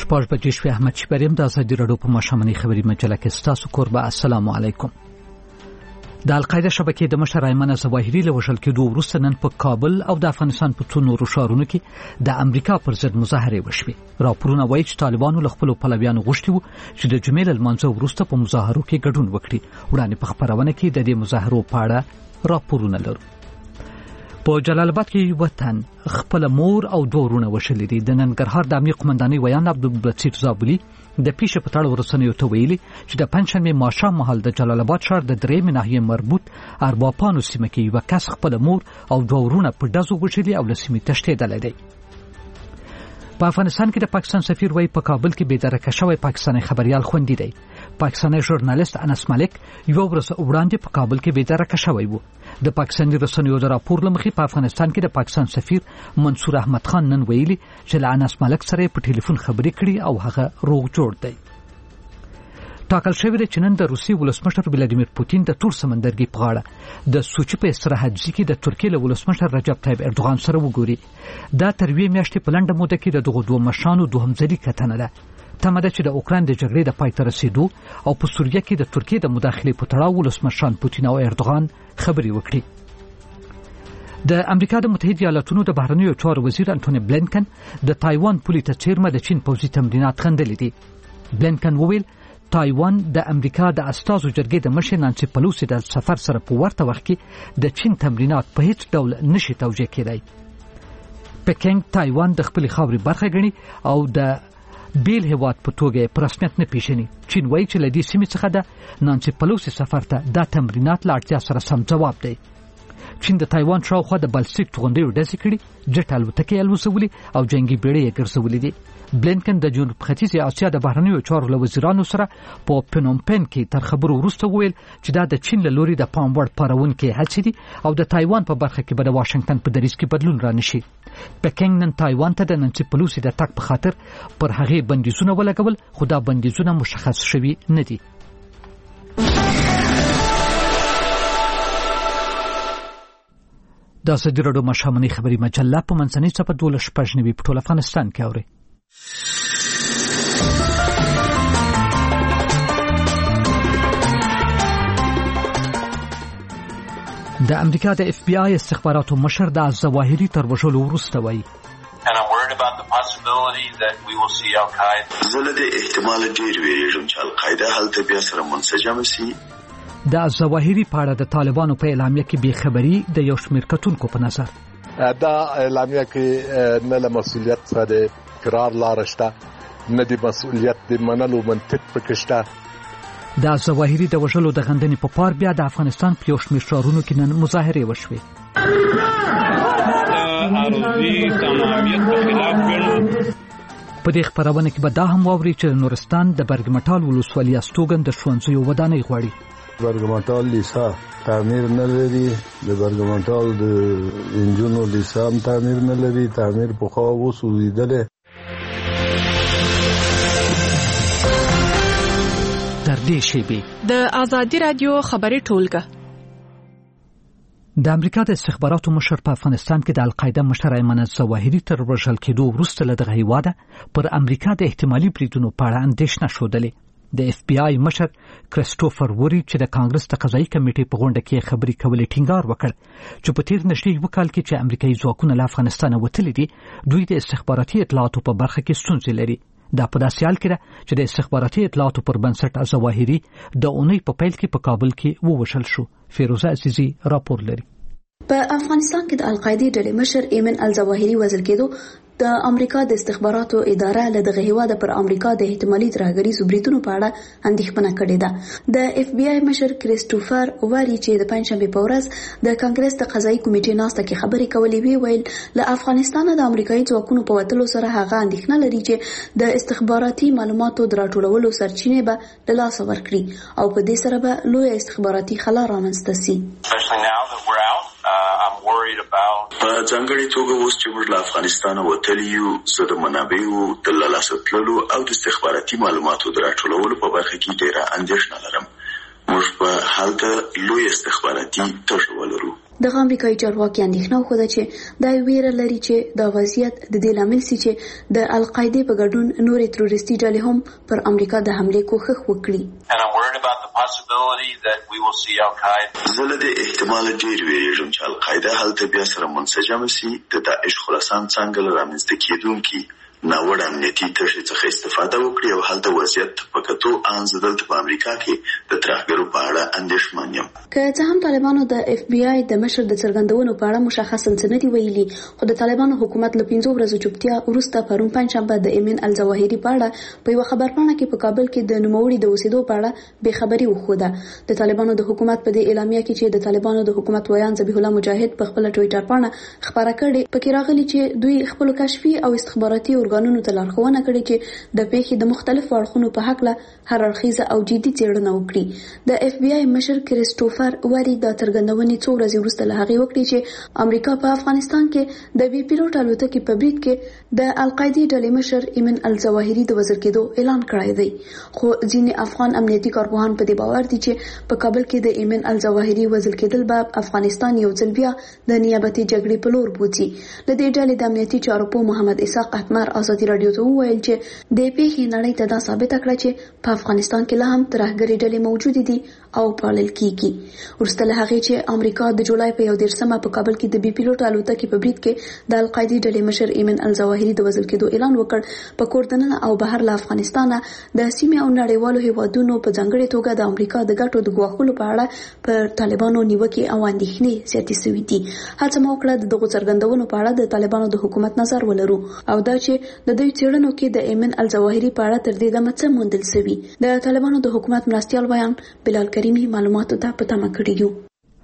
شپږ بجې شوې. احمد شپریم د ازادي راډیو په ماښامنۍ خبري مجله کې ستاسو کوربه. السلام علیکم. د القاعده شبکې د مشر ایمن ظواهري له وژل کېدو وروسته نن په کابل او د افغانستان په څو نورو ښارونو کې د امریکا پر ضد مظاهرې وشوې. راپورونه وایي چې طالبانو له خپلو پلویانو غوښتي وو چې د جمعې له لمانځه وروسته په مظاهرو کې ګډون وکړي. وړاندې په خپرونه کې د دې مظاهرو په اړه راپورونه لرو. په جلال آباد کې وطن خپل مور او دوه ورونه وشلې دي. د ننګرهار د امنیت قومندانۍ ویان عبدالبصیر زابلي د پیښې په تړاو ورسنیو ته ویلي چې د پنځشنبې ماښام مهال د جلال آباد ښار د درېیمې ناحیې مربوط ارباپانو سیمه کې یو کس خپل مور او دوه ورونه په ډزو وشلي او له سیمې تښتېدلی دی. په افغانستان کې د پاکستان سفیر وایي په کابل کې بېدرکه شوی پاکستاني خبريال خوندي دی. پاکستاني ژورنالیست انس ملک یو ورځ وړاندې په کابل کې بېدرکه شوی و. د پاکستاني رسنیو د راپور لمخې په افغانستان کې د پاکستان سفیر منصور احمد خان نن ویلي چې له انس ملک سره په ټلیفون خبرې کړي او هغه روغ جوړ دی. ټاکل شوی دی چې نن د روسي ولسمشر ولادیمیر پوتین د تور سمندرګي په غاړه د سوچي په استراحت ځای کې د ترکیې له ولسمشر رجب طیب اردوغان سره وګوري. دا تر یوې میاشتې په لنډه موده کې د دغو دوه مشرانو دوهم ځلي کتنه ده. تمه ده چې د اوکراین د جګړې د پای ته رسیدو او په سوریه کې د ترکیې د مداخلې په تړاو ولسمشران پوتین او اردوغان خبرې وکړي. د امریکا د متحده ایالاتونو د بهرنیو چارو وزیر انټونی بلینکن د تایوان پولې ته څیرمه د چین پوځي تمرینات خندلې دي. بلینکن وویل تایوان د امریکا د استازو جرګې د مشر نانسي پلوسی د سفر سره په ورته وخت کې د چین تمرینات په هیڅ ډول نشي توجیه کېدای. پکینګ تایوان د خپل خاورې برخه ګڼي او د بیل هیواد په توګه په رسمیت نه پیژني. چین وایي چې له دې سیمې څخه د نانسي پلوسی سفر ته دا تمرینات لا اړتیا سره سم جواب دی. چین د تایوان شاوخوا د بالستیک توغندیو ډزې کړي، جټ الوتکې الوځولې او جنگي بیړۍ یې ګرځولې دي. بلینکن د جنوب ختیځې اسیا د بهرنیو چارو له وزیرانو سره په پنومپن کې تر خبرو وروسته وویل چې دا د چین له لوري د پام وړ پارونکې هڅې دي او د تایوان په برخه کې به د واشنگټن په دریځ کې بدلون رانشي. پکینګ نن تایوان ته د نانسي پلوسی د تګ په خاطر پر هغې بندیزونه ولګول، خو دا بندیزونه مشخص شوي نه دي. د ازادي راډیو ماښامنۍ خبري مجله په منځنۍ څپه 12:15 په ټول افغانستان کې اوري. د امریکا د اف بی آی استخباراتو مشر د ظواهري تر وژلو وروسته وایي زه له احتمال ډېر ویریږم چې القاعده هلته بیا سره منسجم شي. د ظواهري په اړه د طالبانو په اعلامیه کې بې خبري د یو شمېر کتونکو په نظر دا اعلامیه کې نه له مسؤلیت څخه د فرار لاره شته، نه د مسؤلیت د منلو منطق پکې شته. د ظواهري د وژلو د غندنې په پار بیا د افغانستان په یو شمېر ښارونو کې نن مظاهرې وشوې. په دې خپرونه کې به دا هم واوري چې نورستان د برګمټال ولسوالۍ استوګن د ښوونځیو ودانۍ غواړي. برګمټال لیسا تعمیر نه لري، د برګمټال د انجونو لیسا هم تعمیر نه لري، تعمیر په خوا وسوځېدلی. تر دې شیبې د ازادي راډیو خبري ټولګه. د امریکا د استخباراتو مشر په افغانستان کې د القاعده مشر ایمن ظواهري تر وژل کېدو وروسته له دغه هیواده پر امریکا د احتمالي بریدونو په اړه اندېښنه ښودلې. د اف بی آی مشر کریسټوفر وری چې د کانګرس د قضایي کمیټې په غونډه کې خبري کولې ټینګار وکړ چې په تیر نږدې یو کال کې چې امریکایي ځواکونه له افغانستانه وتلي دي، دوی د استخباراتي اطلاعاتو په برخه کې ستونزې لري. دا په داسې حال کې ده چې د استخباراتي اطلاعاتو پر بنسټ ظواهري د اونۍ په پیل کې په کابل کې ووژل شو. فیروزه عزیزي راپور لري. په افغانستان کې د القاعده ډلې مشر ایمن الظواهري وژل کېدو د امریکا د استخباراتو اداره له دغه هیواده پر امریکا د احتمالي ترهګریزو بریدونو په اړه اندېښنه کړې ده. د اف بی آی مشر کریسټوفر واری چې د پنځشنبه په ورځ د کانګرس د قضایي کمیټې ناسته کې خبرې کولې ویل له افغانستان د امریکایي ځواکونو په وتلو سره هغه اندېښنه لري چې د استخباراتي معلوماتو د راټولولو سرچینې به له لاسه ورکړي او په دې سره به لوی استخباراتي خلا رامنځته شي. په ځانګړي توګه اوس چې موږ له افغانستانه وتلي یو، زه د منابعو د له لاسه تللو او د استخباراتي معلوماتو د راټولولو په برخه کې ډېره اندېښنه لرم. موږ په هلته لوی استخباراتي تجربه لرو. د امریکایي چارواکي اندېښنه وکړه چې دا ویره لري چې د وضعیت د دې لامل سي چې د القاعده په ګډون نورې تروریستي ډلې هم پر امریکا د حمله کوښښ وکړي. زه له دې احتمال ډېر ویریږم چې القاعده هلته بیا سره منسجم سي، د داعش خراسان څنګه له رامنځته کېدونکي ناوړه امنیتي تشې څخه استفاده وکړي او هلته وضعیت په کتو ان زه دلته په امریکا کې د ترهګرو په اړه اندېښمن یم. که څه هم طالبانو د اف بی آی د مشر د څرګندونو په اړه مشخصا څه نه دي ویلي، خو د طالبانو حکومت له 5 ورځو چوپتیا وروسته پرون پنځشنبه د ایمن الظواهري په اړه په یو خبرپاڼه کې په کابل کې د نوموړي د اوسېدو په اړه بې خبري وښوده. د طالبانو د حکومت په دې اعلامیه کې چې د طالبانو د حکومت ویان ذبیح الله مجاهد په خپل ټوئیټر باندې خبره کړې، پکې راغلي چې دوی خپل کشفي او استخباراتي ارګانونو ته لارښوونه کړې چې د پیښې د مختلفو اړخونو په حق له هر اړخیزه او جدي څېړنه وکړي. د اف بی آی مشر کریسټوفر وری د څرګندونې څو ورځې وروسته له هغې وکړي چې امریکا په افغانستان کې د بي پیلوټ الوتکې په برید کې د القاعده ډلې مشر ایمن الظواهري د وزیر کېدو اعلان کړی دی. خو ځینې افغان امنیتي کارپوهان په دې باور دي چې په کابل کې د ایمن الظواهري وزیر کېدل به افغانستان یو ځل بیا د نیابتي جګړې په لور بوځي. له دې ډلې د امنیتي چارو په محمد اسحاق احمر ازادي رادیو ته وویل چې د پیښې نړۍ ته دا ثابت کړه چې په افغانستان کې لا هم ترهګري ډلې موجود دي او پالل کیږي. ورسته له هغې چې امریکا د جولای په 11 په کابل کې د بي پیلوټ الوتکې په برید کې د القاعده ډلې مشر ایمن الظواهري د وزیر کېدو اعلان وکړ، په کور دننه او بهر له افغانستان د سیمې او نړیوالو هیوادونو په ځانګړي توګه د امریکا د ګټو د ګواښلو په اړه پر طالبانو نیوکې او اندېښنې زیاتې شوې دي. هڅه مو وکړه د دغو څرګندونو په اړه د طالبانو د حکومت نظر ولرو او دا چې د دوی څېړنو کې د ایمن الظواهري په اړه تر دې دمه څه موندل شوي. د طالبانو د حکومت مرستیال بیان بلال کریمي معلوماتو ته په تمه کړي یو.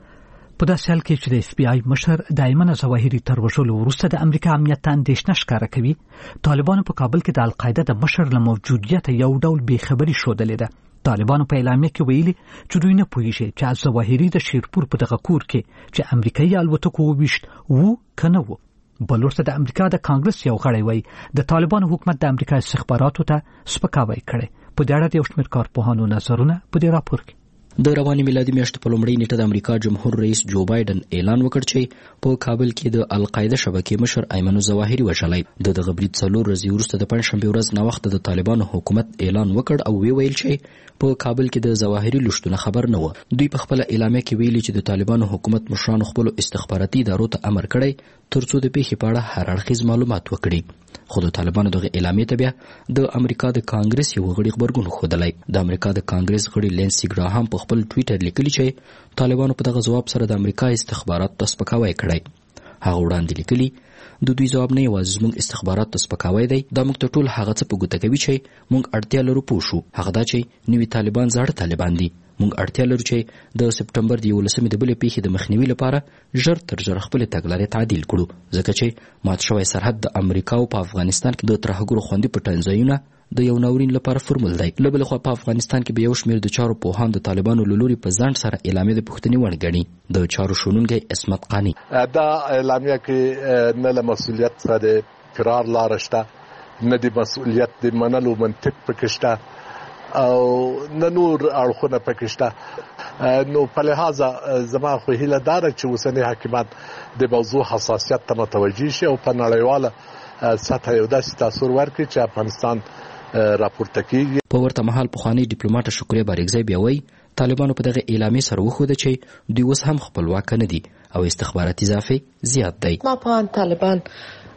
په داسې حال کې چې د اف بی آی مشر د ایمن الظواهري تر وژلو وروسته د امریکا امنیت ته اندېښنه ښکاره کوي، طالبانو په کابل کې د القاعده د مشر له موجودیت یو ډول بې خبري ښودلې ده. طالبانو په اعلامیه کې ویلي چې دوی نه پوهیږي چې الظواهري د شیرپور په دغه کور کې چې امریکایي الوتکو وویشت وو که نه وو. بل ورته د امریکا د کانګرس یو غړی وایي د طالبانو حکومت د امریکا استخباراتو ته سپکاوی کړی. په دې اړه د یو شمېر کارپوهانو نظرونه په دې راپور کې. د رواني میلادي میاشتې په لومړۍ نیټه د امریکا جمهور رئیس جو بایدن اعلان وکړ چې په کابل کې د القاعده شبکې مشر ایمن الظواهري وژلی. د برید 4 ورځې وروسته د پنځشنبې ورځ ناوخته د طالبانو حکومت اعلان وکړ او ویل چې په کابل کې د ظواهري لښتونه خبر نه و. دوی په خپل اعلامیه کې ویلي چې د طالبانو حکومت مشرانو خپل استخباراتي ادارو ته امر کړی ترڅو د پیښې په اړه هر اړخیز معلومات وکړي. خو د طالبانو دغه اعلامیې ته بیا د امریکا د کانګرس یو غړي خبرګون ښودلی. د امریکا د کانګرس غړي لینسي ګراهام په خپل ټویټر لیکلي چې طالبانو په دغه ځواب سره د امریکا استخباراتو ته سپکاوی کړی. هغه وړاندې لیکلي د دوی ځواب نه یوازې زموږ استخباراتو ته سپکاوی دی، دا موږ ته ټول هغه څه په ګوته کوي چې موږ اړتیا لرو پوه شو. هغه دا چې نوي طالبان زاړه طالبان دي. موږ اړتیا لرو چې د سپټمبر د 11 د بلې پیښې د مخنیوي لپاره ژر تر ژره خپلې تګلارې تعدیل کړو، ځکه چې مات شوی سرحد د امریکا او په افغانستان کې د ترهګرو خوندي پټن ځایونه د یو ناورین لپاره فرمول دی. له بلې خوا په افغانستان کې به یو شمېر د چارو پوهان د طالبانو له لوري په ځنډ سره اعلامیه د پوښتنې وړ ګڼي. د چارو شنونکی عصمت قانی دا اعلامیه کې نه له مسؤلیت څخه د فرار لاره شته، نه د مسؤلیت د منلو منطق پکې شته او نه نور اړخونه پکې شته. نو په لحاظه زما خو هیله دا ده چې اوسني حاکمان د موضوع حساسیت ته متوجه شي او په نړیواله سطح یو داسې تاثیر ورکړي چې افغانستان راپورته کیږي. په ورته مهال پخوانی ډیپلوماټ شکریه بارګزی بیا وایي طالبانو په دغه اعلامیې سره وښوده چې دوی اوس هم خپلواک نه دي او استخباراتي اضافه زیات دی. ما په طالبان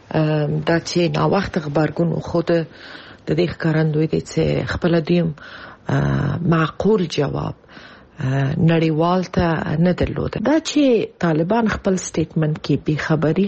دا چې ناوخته خبرګون وښوده د دې ښکارندوی دی چې خپل دیم معقول جواب نړیوال ته نه درلوده. دا چې طالبان خپل سټیټمنټ کې بې خبري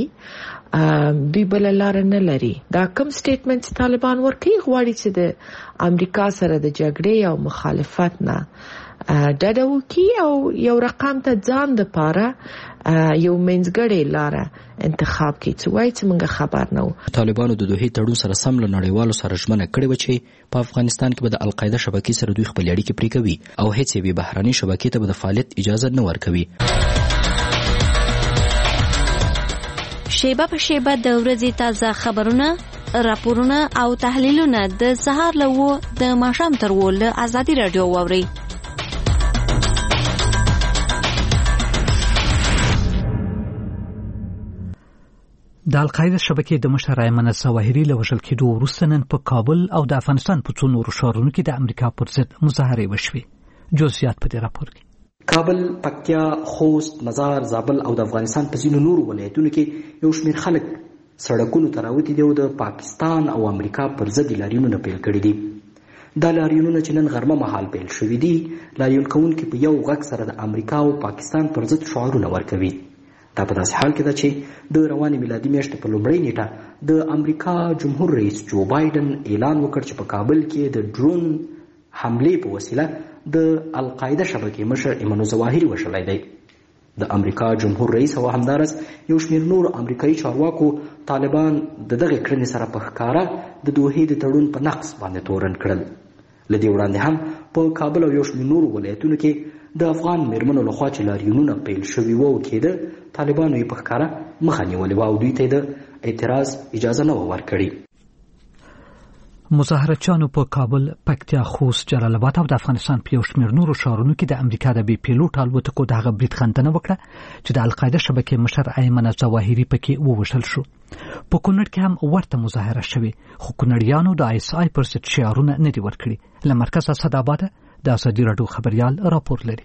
ښیي دوی بل لار نه لري. دا کوم سټیټمنټ طالبان ورکوي غواړي چې د امریکا سره د جګړې او مخالفت نه ډډه وکړي او یو رقم ته ځان د پاره یو منځګړې لار انتخاب کړي چې وایي چې موږ خبر نه وو. طالبانو د دوحې تړون سره سم له نړیوالو سره ژمنه کړې وه چې په افغانستان کې به د القاعده شبکې سره دوی خپلې اړیکې پرې کوي او هیڅ یوې بهرنۍ شبکې ته به د فعالیت اجازه نه ورکوي. شیبه په شیبه د ورځې تازه خبرونه، راپورونه او تحلیلونه د سهار له 9 د ماښام تر 10 له ازادي رادیو واورئ. د القاعده شبکې د مشر ایمن الظواهري له وژل کېدو وروسته نن په کابل او د افغانستان په څو نورو ښارونو کې د امریکا پر ضد مظاهرې وشوې. جزئیات په دې راپور کې. کابل، پکتیا، خوست، مزار، زابل او د افغانستان په ځینو نورو ولایتونو کې یو شمېر خلک سړکونو ته راوتي دي او د پاکستان او امریکا پر ضد لاریونونه پیل کړي دي. دا لاریونونه چې نن غرمه مهال پیل شوي دي، لاریون کوونکي په یو غږ سره د امریکا او پاکستان پر ضد شعارونه ورکوي. دا په داسې حال کې ده چې د روانې میلادي میاشتې په لومړۍ نیټه د امریکا جمهور رئیس جو بایدن اعلان وکړ چې په کابل کې د ډرون حملې په وسیله د القاعده شبکې مشر ایمن الظواهري وژلی دی. د امریکا جمهور رئیس او همدارس یو شمېر نور امریکایي چارواکو طالبان د دغې کړنې سره په ښکاره د دوحې د تړون په نقض باندې تورن کړل. له دې وړاندې هم په کابل او یو شمېر نورو ولایتونو کې د افغان میرمنو لخوا چې لاریونونه پیل شوي وو کېده، طالبانو یې په ښکاره مخه نیولې وه او دوی ته د اعتراض اجازه نه وه ورکړې. مظاهرچیانو په کابل، پکتیا، خوست، جلال آباد او د افغانستان په یو شمېر نورو ښارونو کې د امریکا د بې پیلوټ الوتکو د هغه برید خندنه وکړه چې د القاعده شبکې مشر ایمن الظواهري پکې ووژل شو. په کونړ کې هم ورته مظاهره شوې، خو کونړیانو د آی اس آی پر ضد شعارونه نه دي ورکړي. له مرکز اسداباده د ازادي راډیو خبریال راپور لري.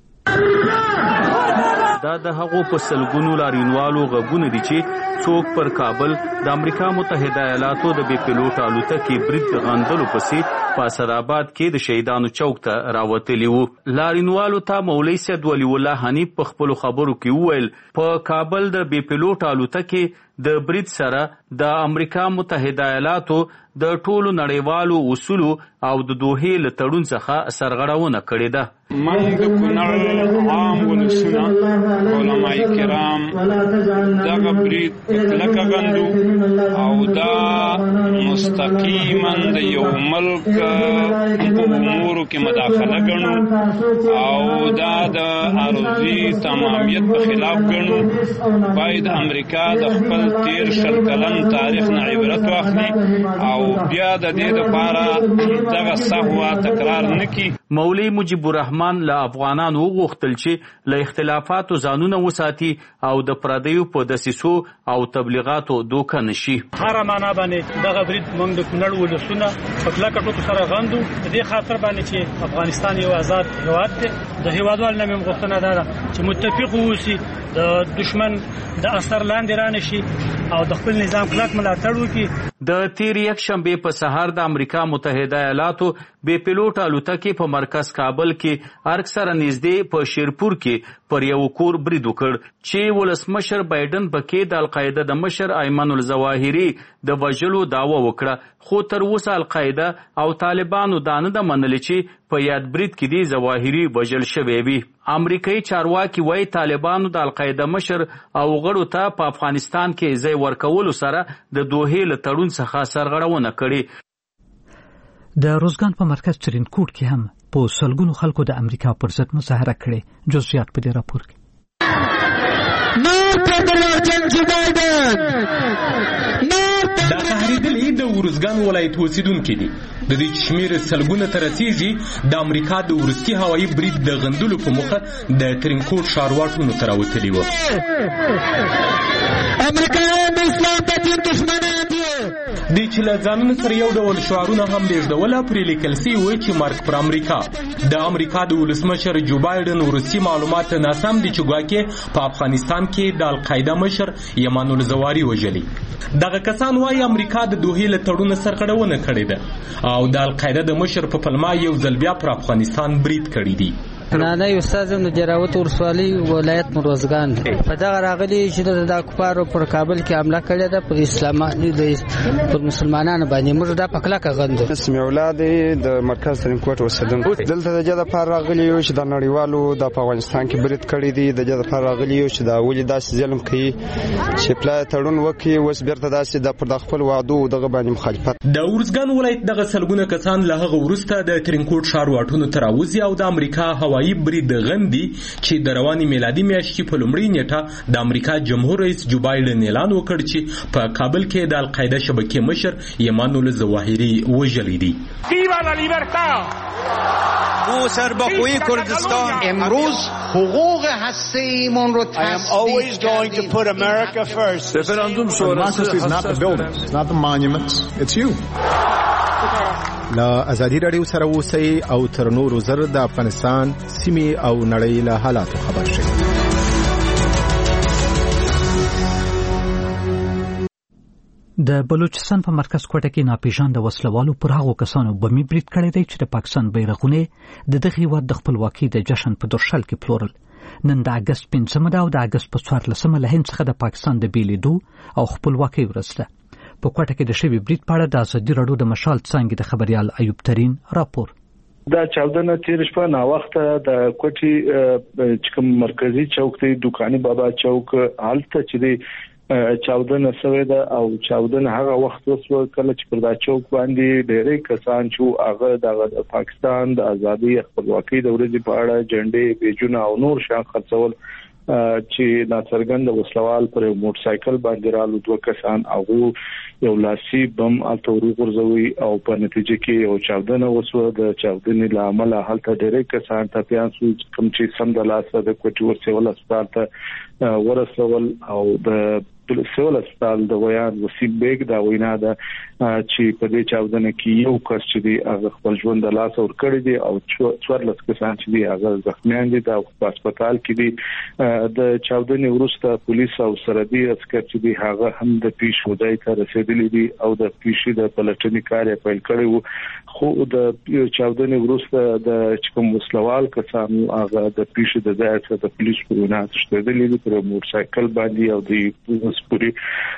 دا د هغو په سلګونو لاریونوالو غږونه دي چې څوک پر کابل د امریکا متحده ایالاتو د بې پیلوټ الوتکې برید غندلو پسې په اسداباد کې د شهیدانو چوک ته راوتلي وو. لاریونوالو ته مولوي سید ولی الله حنیف په خپلو خبرو کې وویل په کابل د بې پیلوټ الوتکې د برید سره د امریکا متحده ایالاتو د ټولو نړیوالو اصولو او د دوحې له تړون څخه سرغړونه کړې ده. من د کونړ عام ولسونه علماء کرام دغه برید کلکه غندو او دا مستقیما د یو ملک په امورو کې مداخله ګڼو او دا د عارضي تمامیت په خلاف ګڼو. باید امریکا د خپل تیر شل کلن تاریخ نه عبرت واخلي او بیا د دې لپاره دغه سهوا تکرار نکړي. مولوي مجيب الرحمن له افغانانو وغوښتل چې له اختلافاتو ځانونه وساتي او د پردیو په دسیسو او تبلیغاتو دوکه نشي. هر معنا باندې دغه برید موږ د کونړ ولسونه په کلکه ټکو سره غندو. د دې خاطر باندې چې افغانستان یو آزاد هیواد دی. د هیوادوالو نه مې غوښتنه ده چې متفق اوسي، د دشمن د اثر لاندې رانشي او د خپل نظام کلک ملاتړ وکړي. د تیر یک شنبه په سهار د امریکا متحده ایالاتو بې پیلوټ الوتکې په مرکز کابل کې ارګ سره نږدې په شیرپور کې پر یو کور برید وکړ چې ولسمشر بایدن پکې د القاعده د مشر ایمن الظواهري د وژلو دعوه وکړه. خو تر اوسه القاعده او طالبانو دا نه ده منلې چې په یاد برید کې دی ظواهري وژل شوی وي. امریکایي چارواکي وایي طالبانو د القاعده مشر او غړو ته په افغانستان کې ځای ورکولو سره د دوحې له تړون څخه سرغړونه کړې. د روزګان په مرکز ترینکوټ کې هم په سلګونو خلکو د امریکا پر ضد مظاهره کړې. جزئیات په دې راپور کې. دا تحریدلې د روزګان ولایت اوسیدونکي دي. د دې شمیر سلګونه ته رسیږي د امریکا د وروستي هوایي برید د غندلو په موخه د ترینکوټ ښارواټونو ته راوتلي وو. امریکایان د اسلام د دین دشمنان دي. دوی چې له ځانونو سره یو ډول شعارونه هم لېږدوله پرې لیکل سوي وو چې مرګ پر امریکا. د امریکا د ولسمشر جو بایدن وروستي معلومات ناسم دي چې ګواکې په افغانستان کې د القاعده مشر ایمن الظواهري وژلي. دغه کسان وایي امریکا د دوحې له تړونه سرغړونه کړې ده او د القاعده د مشر په پلمه یو ځل بیا پر افغانستان برید کړی دی. نانای استاد د جراوت ولسوالۍ ولایت روزګان په دغه راغلي چې د کفارو پر کابل کې حمله کړې ده پر اسلامي پر مسلمانانو باندې. موږ دا په کلکه غندو. اسم اولاد د مرکز ترینکوټ اوسیدونکو دلته د جده پر راغلي چې د نړیوالو د افغانستان کې برید کړی دی. د جده پر راغلي چې دا ولې داسې ظلم کوي چې پلا تړون وکړي اوس بیرته داسې د پر خپل وعدو دغه باندې مخالفت. د ورزګان ولایت دغه سلګونه کسان له هغه وروسته د ترینکوټ ښار واټونو ته راوځي او د امریکا هوا هوایي برید غندي چې د رواني میلادي میاشت کې په لومړۍ نیټه د امریکا جمهور رئیس جو بایدن اعلان وکړ چې په کابل کې د القاعده شبکې مشر ایمان الظواهری وژلی دی. سربخوی کردستان امروز حقوق هسته‌ایمان رو تصدیق کردیم. Referendum شورای is not the buildings, it's not the monuments, it's you. لا ازادي رادیو سره اوسئ او تر نورو زر د افغانستان سیمې او نړۍ له حالاتو خبر شئ. د بلوچستان په مرکز کوټه کې ناپېژانده وسلوالو پر هغو کسانو بمي برید کړی دی چې د پاکستان بیرغونه د دغه هېواد د خپلواکۍ د جشن په درشل کې پلورل. نن د اګست 5 ده او د اګست په 14 له هند څخه د پاکستان د بیلیدو او خپلواکۍ ورځ ده. په کوټه کې د شوي برید په اړه د ازادي راډیو د مشال څانګې د خبريال ایوب ترين راپور. دا چاودنه تیر شپه نا وخت د کوټي چې کوم مرکزی چوک دی دکاني بابا چوک حالت چې دی چاودنه سوی ده او چاودنه هغه وخت وسو کله چې پر دا چوک باندې ډېرې کسان چې هغه د پاکستان د ازادي خپلواکۍ د ورځې په اړه جنډې بیجونه او نور شان خرڅول چې ناڅرګند وسلوال پر موټر سایکل باندې رالو دوه کسان او یو لاسي بم اتوري ورزوي او په نتیجه کې یو چاودنه وسو د چاودنې لامل هلته ډېرې کسان ته پیان سو کوم چې سم د لاسه د کوټي ورسول اسپیټال ته ورسول او د سیول اسپیټال د ویان وسیم بیگ دا وینا ده چې په دې چاودنه کې یو کس چې دی هغه خپل ژوند د لاس ور کړی دی او 14 کسان چې دی هغه زخمیان دي د هسپتال کې دي. د چاودنې وروسته پولیس او سرحدي عسكر چې دی هغه هم د پیش ودای ته رسیدلي دي او د پیشي د پلټنې کار یې پیل کړی وو. خو د چاودنې وروسته د کوم وسلوال کسان هغه د پیشي د ځای څخه د پولیس په وینا تښتېدلي دي پر موټر سایکل باندې او د پوری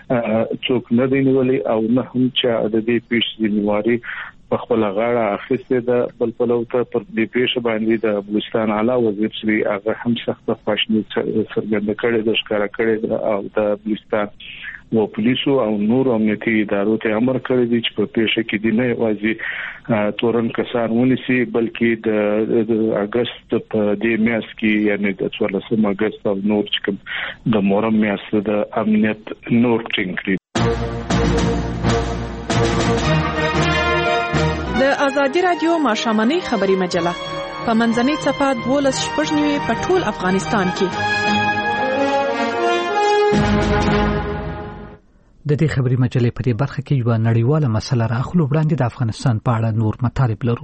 څوک نه دی نیولې او نه هم چې د دې پیښې د نیواري په خپل غاړه اخیسته ده. بل په لور پر دې پیښه باندې د بلوچستان اعلی وزیر سری هغه هم سخت خواشنی څرګنده کړې د ښکارا کړې او د بلوچستان و پولیسو او نور امنیتي ادارو ته امر کړی دی چې په پیښه کې دی نه واځي تورن کسان ونیسي بلکې د اگست په دې میاشت کې یعنی د 14 اگست او نور چې د محرم میاشت د امنیت نور ټینګ کړي. د ازادي راډیو ماشامنۍ خبري مجله په منځنۍ صفحه 12 په ټول افغانستان کې. د دې خبري مجلې په دې برخه کې یو نړیواله مسله راخلو وړاندې د افغانستان په اړه نور مطالب لرو.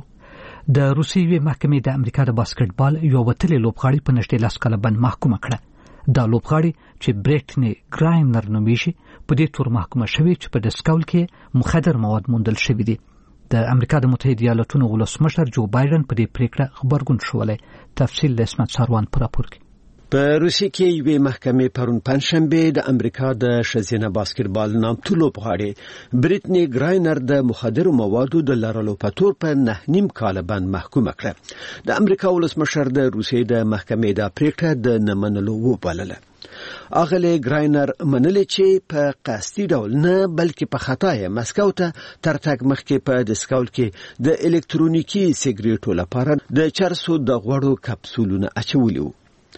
د روسیې محکمې د امریکا د باسکټبال یو وتلې لوبغاړي په نږدې لاس کاله بند محکومه کړه. دا لوبغاړي چې بریټنی ګراینر نومیږي په دې تور محکومه شوی چې په ډسکول کې مخدر مواد موندل شوی دي. د امریکا د متحده ایالاتونو ولسمشر جو بایدن په دې پریکړه خبرګون شولې. تفصیل د اسمت ساروان پر راپور کې. په روسیې کې یوې محکمې پرون پنځشنبه د امریکا د ښځینه باسکټبال نامتو لوبغاړي بریټنی ګراینر د مخدرو موادو د لرلو په تور په 9.5 کال باندې محکومه کړه. د امریکا ولسمشر د روسیې د محکمې د پریکړه د نمنلو وبلله. اغلی ګراینر منلې چې په قصدي ډول نه بلکې په خطا یې مسکو ته تر تګ مخکې په دسکول کې د الکترونیکي سیګریټو لپاره د چرسو د غوړو کپسولونه اچولي وو.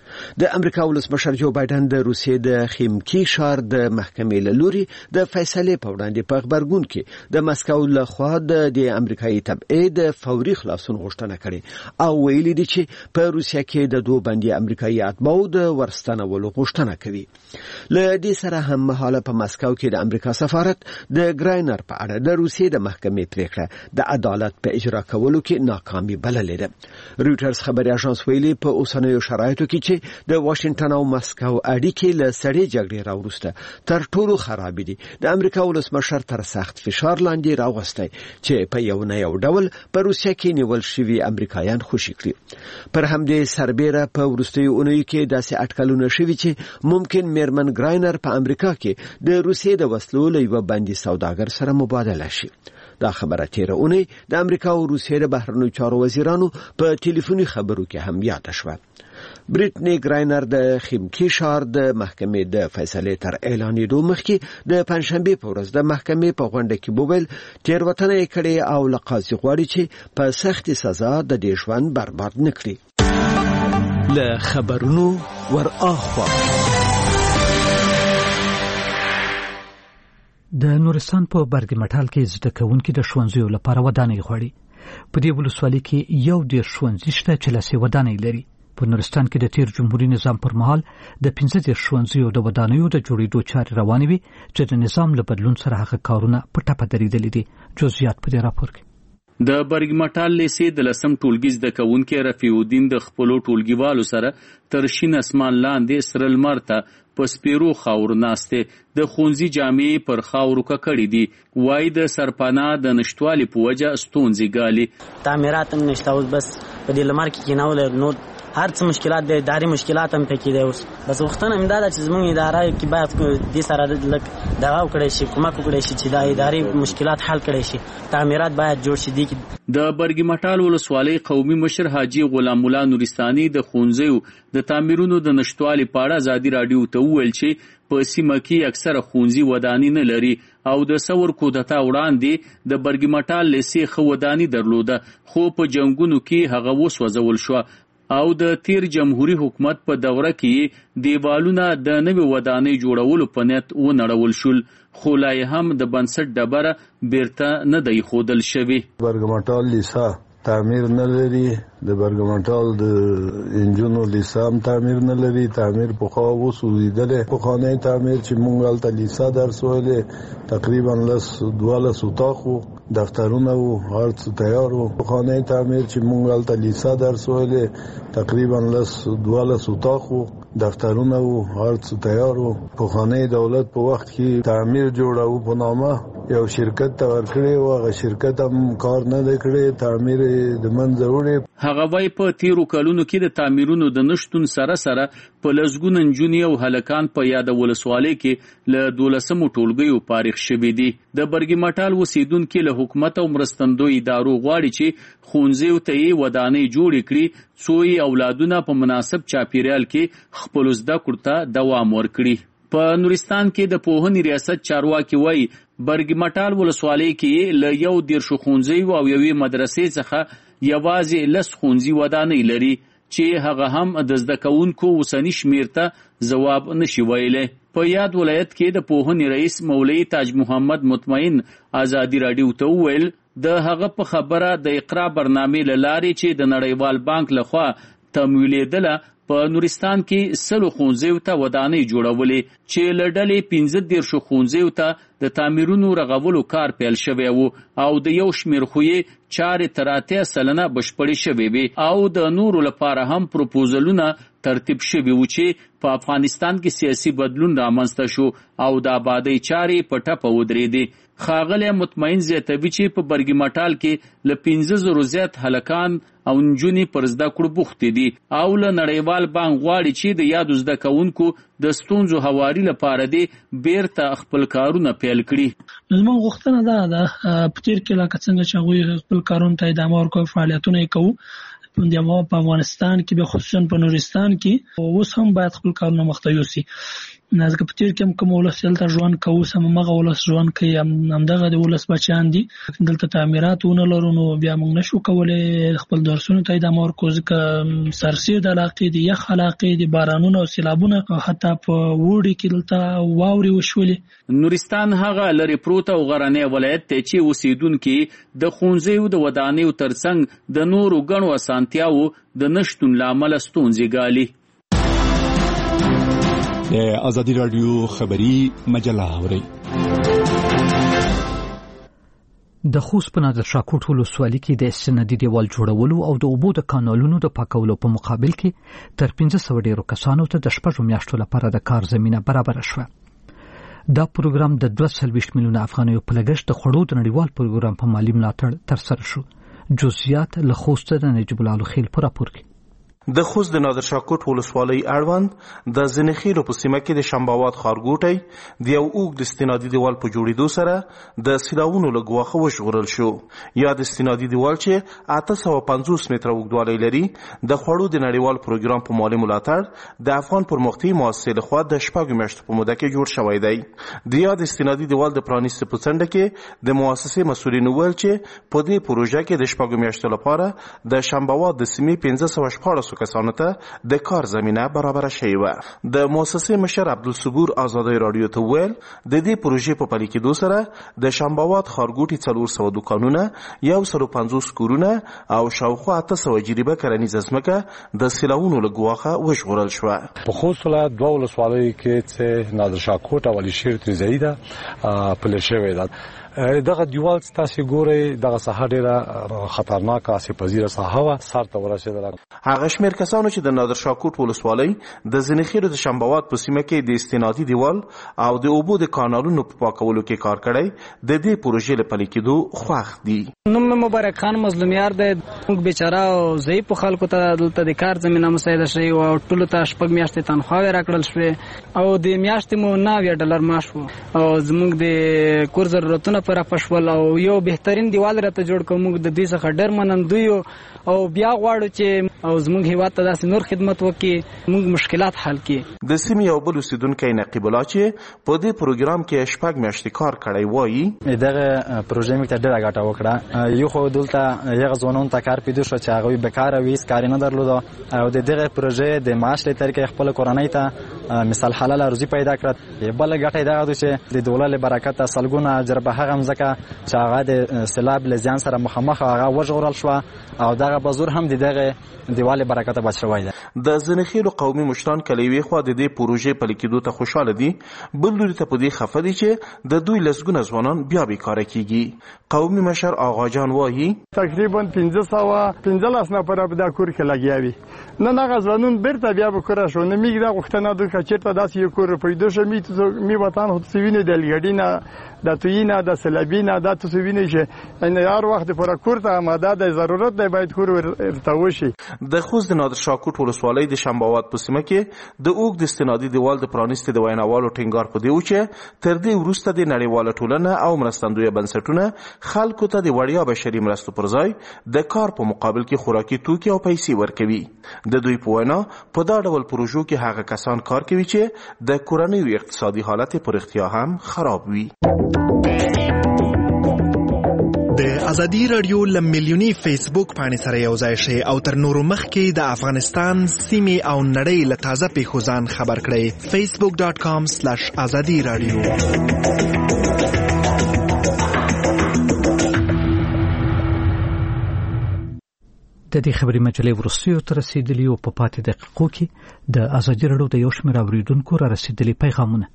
د امریکا ولسمشر جو بایدن د روسیې د خیمکی ښار د محکمې له لوري د فیصلې په وړاندې په خبرګون کې د مسکو له خوا د امریکایي تبعید فوري خلاصون غوښتنه کړې او ویلي دي چې په روسیه کې د دوه باندې امریکایي اتباعو د ورستنولو غوښتنه کوي. له دې سره هم مهاله په مسکو کې د امریکا سفارت د ګراینر په اړه د روسیې د محکمې پریکړه د عدالت په اجرا کولو کې ناکامي بللې ده. رويټرز خبري اژانس ویلي په اوسنیو شرایطو کې چې د واشنگټن او مسکو اړیکې له سړې جګړې راوروسته تر ټولو خراب دي. د امریکا ولسمشر تر سخت فشار لاندې راوستي چې په یو نه یو ډول په روسیه کې نیول شوی امریکایان خوشي کړي. پر همدې سربېره په وروستیو اونیو کې داسې اټکلونه شوي چې ممکن میرمن ګراینر په امریکا کې د روسیې د وسلو له یو باندې سوداګر سره مبادله شي. دا خبره تیر اونۍ د امریکا او روسیې د بهرنیو چارو وزیرانو په ټلیفوني خبرو کې هم یاد شوه. بریټنی ګراینر د خیمکی ښار د محکمې د فیصلې تر اعلانېدو مخکې د پنځشنبه په ورځ د محکمې په غونډه کې بوبل تیروتنه کړې او لقاضي غواړي چې په سخت سزا د دې ژوند برباد نکړي. له خبرونو ور اخوا. د نورستان په برګ مټال کې زده کوونکي د ښوونځیو لپاره ودانۍ غواړي. په دې ولسوالۍ کې یو ډېر ښوونځي شته چې لسې ودانۍ لري. په نورستان کې د تیر جمهوریت نظام پر مهال د 15 ښوونځیو د ودانیو د جوړېدو چارې روانې وي چې د نظام له بدلون سره هغه کارونه په ټپه درېدلي دي. جزئیات په دې راپور کې. د برګ مټال لیسې د لسم ټولګي زده کوونکي رفیع الدین د خپلو ټولګیوالو سره تر شین اسمان لاندې سره لمر ته په سپیرو خاور ناسته د ښوونځي جامې پر خاورو ککړې دي. وای د سرپناه د نشټوالي په وجه ستونزې ګالي. تعمیرات هم نشته، اوس بس په دې لمر کې کېنول نور هر څه مشکلات دي، اداري مشکلات هم پکې دي. اوس بس وختونه هم دا چې زموږ اداره کې باید دې سره لږ دغه وکړی شي، کومک وکړی شي چې دا اداري مشکلات حل کړی شي. تعمیرات باید جوړ شي. د برګ مټال ولسوالۍ قومي مشر حاجی غلام الله نورستاني د ښوونځیو د تعمیرونو د نشټوالي په اړه ازادي رادیو ته وویل چې په سیمه کې اکثره ښوونځي ودانۍ نه لري او د ثور کودتا وړاندې د برګ مټال لیسې ښه ودانۍ درلوده، خو په جنګونو کې هغه وسوځول شو او د تیر جمهوریت حکومت په دوره کې دیوالونه د نوې ودانۍ جوړولو په نیت ونړول شول، خو لا هم د بنسټ ډبره بیرته نه دی ښودل شوې. برګ مټال لیسا تعمیر نه لري، د برګ مټال د انجونو لیسا هم تعمیر نه لري. تعمیر پخوا وسوځېدلی، پخوانی تعمیر چې مونږ هلته لیسا درس ویلې تقریبا 12 اتاق وو، دفترونه وو، هر څه تیار وو. پخوانی تعمیر چې مونږ هلته لیسا درس ویلې تقریبا 12 اتاق وو، دفترونه وو، هر څه تیار وو. پخوانی دولت په وخت کې تعمیر جوړاو په نامه یو شرکت ته ورکړی و، هغه شرکت هم کار نه دی کړی، تعمیر د منځه وړی. هغه وای په تیرو کلونو کې د تعمیرونو د نشټون سره سره په لسګونه نجونې او هلکان په یاد ولسوالۍ کې له 12مو ټولګیو فارغ شوي دي. د برګ مټال اوسیدونکي له حکومت او مرستندوی ادارو غواړي چې ښوونځیو ته یې ودانۍ جوړې کړي څو یې اولادونه په مناسب چاپیریال کې خپلو زده کړو ته دوام ورکړي. په نورستان کې د پوهنې ریاست چارواکي وایي برګ مټال ولسوالۍ کې له 11 ښوونځیو او یوې مدرسې څخه یوازې 10 ښوونځي ودانۍ لري چې هغه هم د زده کوونکو اوسني شمیر ته ځواب نشي ویلی. په یاد ولایت کې د پوهنې رئیس مولوي تاج محمد مطمئن ازادي رادیو ته وویل د هغه په خبره د اقرا برنامې له لارې چې د نړیوال بانک لخوا تمویلېدله په نورستان کې 100 ښوونځیو ته ودانۍ جوړولې چې له ډلې 15 ښوونځیو ته د تعمیرونو رغولو کار پیل شوی و او د یو شمیر خوې چارې تر 80% بشپړې شوې وي او د نورو لپاره هم پروپوزلونه ترتیب شوي و چې په افغانستان کې سیاسي بدلون رامنځته شو او د آبادۍ چارې په ټپه ودرېدې. ښاغلی مطمئن زیاتوي چې په برګ مټال کې له 15,000 زیات هلکان او نجونې پر زده کړو بوختې دي او له نړیوال بانک غواړي چې د یادو زده کوونکو د ستونزو هواري لپاره دی بیرته خپل کارونه پیل کړي. زموږ غوښتنه دا ده په تیر کې لکه څنګه چې هغوی خپل کارونو ته ادامه ورکوي، فعالیتونه یې کوو په افغانستان کې، به خصوصا په نورستان کې اوس هم باید خپل کارونه مخته یوسي. ځکه په تیر کې هم کوم ولس دلته ژوند کوو همغه ولس ژوند کوي، همدغه د ولس بچیان دي. دلته تعمیرات ونه لرو نو بیا موږ نشو کولی خپل درسونو ته ادامه ورکړو ځکه سرسید علاقې دي، یخ علاقې دي، بارانونه او سیلابونه حتی په وړي کې دلته واورې وشولې. نورستان هغه لرې پروت او غرنی ولایت دی چې اوسیدونکي د ښوونځیو د ودانیو ترڅنګ د نورو ګڼو اسانتیاوو د نشتون له امله ستونزې ګالي. د ازادي رادیو خبری مجله اوري. د خوست په نادر شاه کوټ ولسوالۍ کې د استنادي دیوال جوړولو او د اوبو د کانالونو د پاکولو په مقابل کې تر 1500 ډیرو کسانو ته د 6 میاشتو لپاره د کار زمينه برابر شوه. دا پروګرام د 220 میلیونه افغانیو په لګښت د خړو د نړیوال پروګرام په مالی ملاتړ ترسره شو. جزئیات له خوست د نجیب الله خیل په راپور کې. د خوست د نادر شاه کوټ ولسوالۍ اړوند د زنخیلو په سیمه کې د شنباوات ښارګوټی د یو اوږد استنادي دیوال په جوړېدو سره د سیلاوونو له ګواښه وژغورل شو. یا د استنادي دیوال چې 850 متره اوږدوالی لري د خوړو د نړیوال پروګرام په مالي ملاتړ د افغان پرمختیایي مؤسسې لخوا د 6 میاشتو په موده کې جوړ شوی دی. د یاد استنادي دیوال د پرانیستو په څنډه کې د مؤسسې مسؤلین وویل چې په دې پروژه کې د 6 میاشتو لپاره د شنباوات د سیمې 1514 زیاتو کسانو ته د کار زمینه برابره شوې وه. د مؤسسې مشر عبدالصبور ازادۍ راډیو ته وویل د دې پروژې په پلي کېدو سره د شمباوات ښارګوټي 400 دوکانونه 150 کورونه او شاوخوا 800 جریبه کرنیزه ځمکه د سیلاوونو له ګواښه وژغورل شوه. په خوست ولایت 2 ولسوالیو کې چې نادرشاه کوټ او علي شیر تریزایي ده پلې شوې ده. دغه دیوال تاسو ګورئ دغه ساحه ډیره خطرناکه سپذیره ساحه وه سر ته ورسېدله. هغه شمېر کسانو چې د نادرشاه کوټ ولسوالۍ د ځینخیلو د شمباوات په سیمه کې د استنادي دیوال او د اوبو د کانالونو په پاکولو کې کار کړی د دې پروژې له پلي کېدو خوښ دي. نوم مبارک خان مظلومیار دی. موږ بیچاره او ضعیفو خلکو ته دلته د کار زمینه مساعده شوې وه او ټولو ته 6 میاشتې تنخواوې راکړل شوې او د میاشتې مو 9 ډالر معاش و او زموږ د کور ضرورتونه پر پښول او یو بهترین دیوال راته جوړ کوم. موږ د دې څخه ډېر منندوی یو او بیا غواړو چې او زموږ هیواد ته داسې نور خدمت وکړي موږ مشکلات حل کړي. د سیمې یو بل اوسیدونکی نقیب الله چې په دې پروګرام کې 6 میاشتې کار کړی وایي دغه پروژې موږ ته ډېره ګټه وکړه. یو خو دلته یغه ځوانانو ته کار پیدا شو چې هغوی بیکاره وي کار نه درلود او د دغه پروژې د معاش له طریقې خپل کورنۍ ته مثال حلال روزي پیدا کړه. بل ګټه دا ده چې د دولت له برکت سلګونه جربه هغه مزکه چې هغه د سیلاب له ځان سره مخامخ هغه وژغورل شو او دغه بازور هم دغه دیواله برکت بچ شوی ده. د ځینخیلو قومي مشران کلیوي خو د دې پروژې پلي کېدو ته خوشاله دي بل لوري ته په دې خفه دي چې د دوی لسګونه ځوانان بیا بیکاره کیږي. قومي مشر آغا جان وایي تقریبا 15 نفر په دا کور کې لګیا وي نن هغه ځوانان بیرته بیا به کور شو نه میګ دا غوښتنه دوی چیرته داسې یو کور پیدا شي می وطن هڅ ویني د لګډینه د تویینه د سلابینه د تاسو ویني چې ان هر وخت پر کور ته آماده د ضرورت دی باید کور ورته وشي. د خوست د نادرشاه کوټ ولسوالۍ د شمباوات په سیمه کې د اوږد استنادي دیوال د پرانیستي د ویناوالو ټینګار په دی و چې تر دې وروسته د نړیواله ټولنه او مرستندویه بنسټونه خلکو ته د وړیا بشري مرستو پر ځای د کار په مقابل کې خوراکي توکي او پیسې ورکوي. د دوی په وینا په دا ډول پروژو کې هغه کسان کار کوي چې د کورنۍ اقتصادي حالت پر اختیا هم خراب وي. د ازادي رادیو لملیونی فیسبوک باندې سره یو ځای شئ او تر نورو مخکې د افغانستان سیمې او نړۍ له تازه پیښو ځان خبر کړئ. facebook.com/azadi radio. د دې خبري مجلې ورسېو تر رسیدلی او په پاتې دقیقو کې د ازادي رادیو د یو شمېر اوریدونکو را رسیدلی پیغامونه.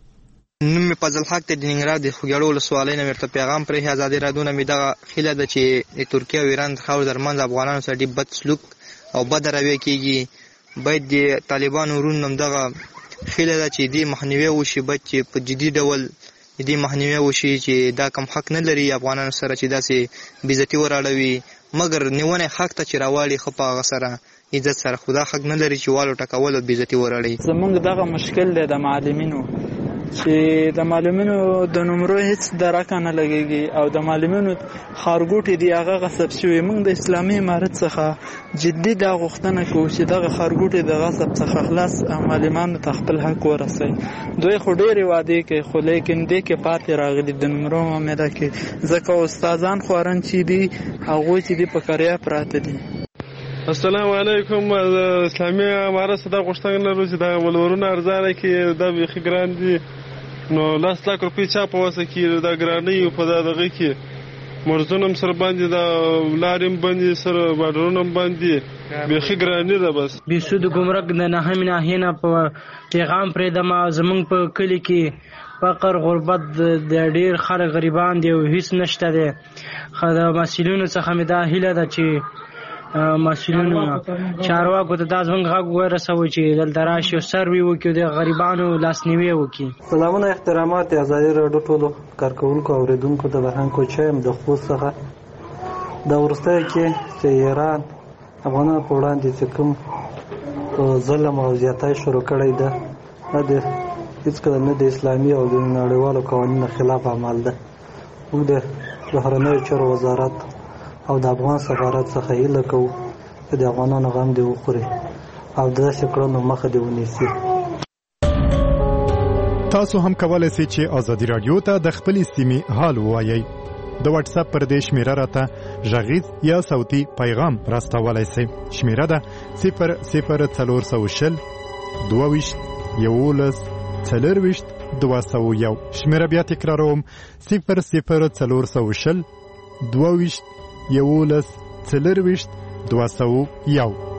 نوم می فضل حق ته د ننګرهار د خوګړو ولسوالۍ نه ورته پیغام پرې ازادي رادیو نه می دغه خیله ده چې د ترکیه او ایران خاور درمن افغانانو سره ډېر بد سلوک او بد رویه کیږي. باید د طالبانو ورونو دغه خیله ده چې د مخنیوي وشي باید چې په جدي ډول د مخنیوي وشي چې دا کم حق نه لري افغانانو سره چې داسې بیزتی وراړوي مګر نیونه حق ته چې راوالي خو په هغه سره عزت سره خدا حق نه لري چې والو ټکول او بیزتی وراړي. زمونږ دغه مشکل دی د معلمینو چې د معلمینو د نمرو هیڅ درکه نه لګیږي او د معلمینو خارګوټي دی هغه غصب شوی. موږ د اسلامي امارت څخه جدي دا غوښتنه کوو چې دغه خارګوټي د غصب څخه خلاص معلمانو ته خپل حق ورسوي. دوی خو ډېرې وعدې کوي خو لیکن دې کې پاتې راغلي د نمرو معامله کې ځکه استادان خوارن چې دي هغوی چې دي په کریا پراته دي. السلام علیکم. اسلامي امارت څخه دا غوښتنه لرو چې دا ولورونه ارزانه کې دا بیخي ګران دي نو 10 لک روپۍ چا په واسه کې دا ګرانۍ په دغه کې مرزونه هم سره باندې دا لارې هم باندې سره باډرونه هم باندې بیخي ګرانۍ ده. بس بیسود ګمرک د نهمې ناحیې نه په پیغام پرېږدم زموږ په کلي کې فقر غربت د ډېر خلک غریبان دي او هیڅ نشته دی. د مسؤلینو څخه مې دا هیله ده چې مسؤلینو چارواکو ته دا زموږ غږ ورسوي چې دلته راشي او سروي وکړي د غریبانو لاسنیوی وکړي. سلامونه احترامات ازادي رادیو ټولو کارکونکو او اوریدونکو د بهران کوچایم د خوست څخه دا ورسته کې چې ایران افغانانو په وړاندې چې کوم ظلم او زیاتای شروع کړی ده د هیڅکله نه د اسلامي او د نړیوالو قوانینو خلاف عمل ده. موږ د بهرنیو چارو وزارت او د افغان سفارت څخه هیله کوو چې د افغانانو غم دې وخوري او داسې کړنو مخه دې ونیسي. تاسو هم کولای شئ چې ازادي رادیو ته د خپلې سیمې حال ووایئ. د واتس اپ پر دې شمیره راته غږیز یا صوتي پیغام راستولای شئ. شمیره ده 00420 22 11 40 201. شمیره بیا تکراروم 00420 22 11 40 201.